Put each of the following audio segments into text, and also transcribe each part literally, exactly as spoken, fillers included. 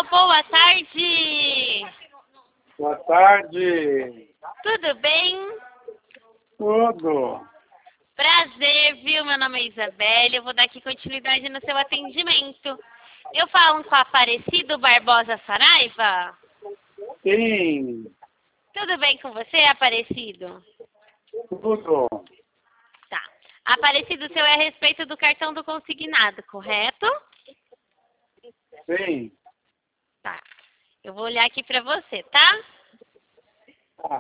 boa tarde! Boa tarde! Tudo bem? Tudo! Prazer, viu? Meu nome é Isabelle, eu vou dar aqui continuidade no seu atendimento. Eu falo com o Aparecido Barbosa Saraiva? Sim! Tudo bem com você, Aparecido? Tudo! Tá. Aparecido, o seu é a respeito do cartão do consignado, correto? Sim! Tá. Eu vou olhar aqui pra você, tá? Tá.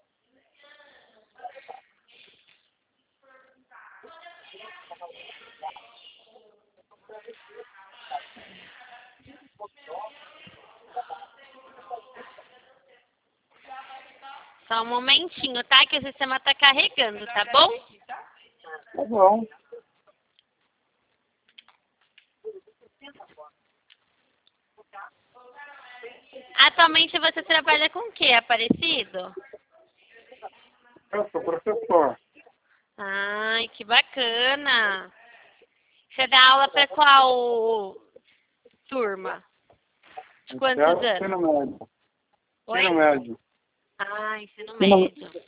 Só um momentinho, tá? Que o sistema tá carregando, tá bom? Tá bom. Atualmente você trabalha com o que, Aparecido? Eu sou professor. Ai, que bacana! Você dá aula para qual turma? De quantos Quero anos? ensino médio. Oi? Ensino médio. Ah, ensino Ensino- médio.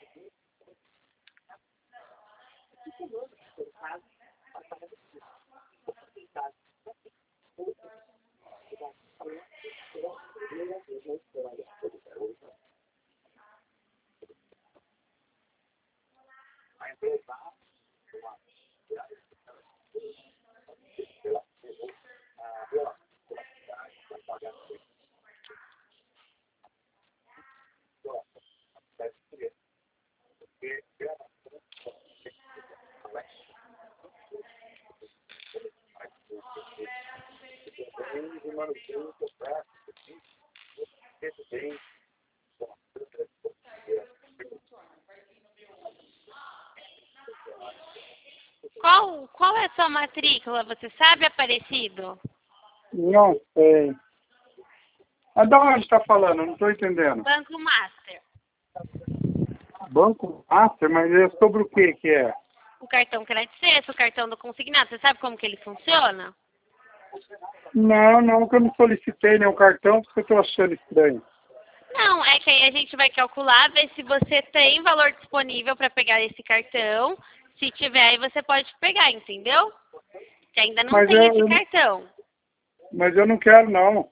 Qual, qual é a sua matrícula? Você sabe, Aparecido? Não sei. Mas de onde está falando? Eu não estou entendendo. Banco Master. Banco Master, mas é sobre o que que é? O cartão crédito sexto, o cartão do consignado. Você sabe como que ele funciona? Não, não, que eu não solicitei nenhum cartão, porque eu estou achando estranho. Não, é que aí a gente vai calcular, ver se você tem valor disponível para pegar esse cartão. Se tiver, aí você pode pegar, entendeu? Que ainda não Mas tem eu, esse eu- cartão. mas eu não quero, não.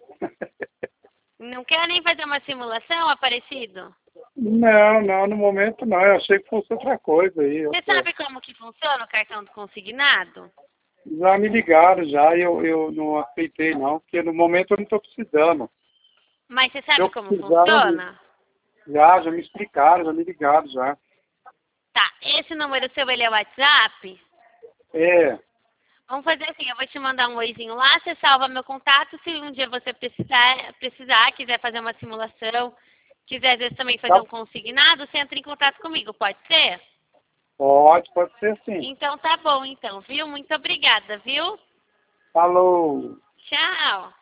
Não quer nem fazer uma simulação, Aparecido? Não, não, no momento não. Eu achei que fosse outra coisa aí. Você outra- sabe como que funciona o cartão do consignado? Já me ligaram já e eu, eu não aceitei não, porque no momento eu não estou precisando. Mas você Se sabe eu como precisar, funciona? já, já me explicaram, já me ligaram já. Tá, esse número seu, ele é o WhatsApp? É, Vamos fazer assim, eu vou te mandar um oizinho lá, você salva meu contato, se um dia você precisar, precisar, quiser fazer uma simulação, quiser às vezes também fazer tá, um consignado, você entra em contato comigo, pode ser? pode, pode ser sim. Então tá bom, então, viu? Muito obrigada, viu? Falou. Tchau!